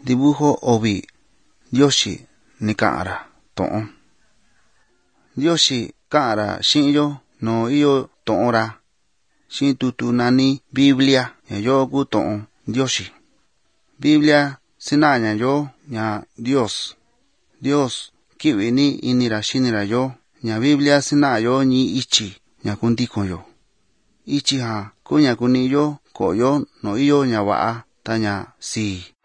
dibujo ovi Ndioxi ni ka'an ra to'on. Ndioxi ka'an ra xi'in yo nuu iyo to'on ra xi'in tutu nani Biblia ña yo ku to'on Ndioxi. Biblia sina'a ña yo ña Dios ki'vi ni ini ra xini ra yo. Ña Biblia sina'a yo ñi ityi ña kundikon yo. Ityi jan ku ña kuni'i yo ko'o yo nu iyo ña va'a ta ña sii.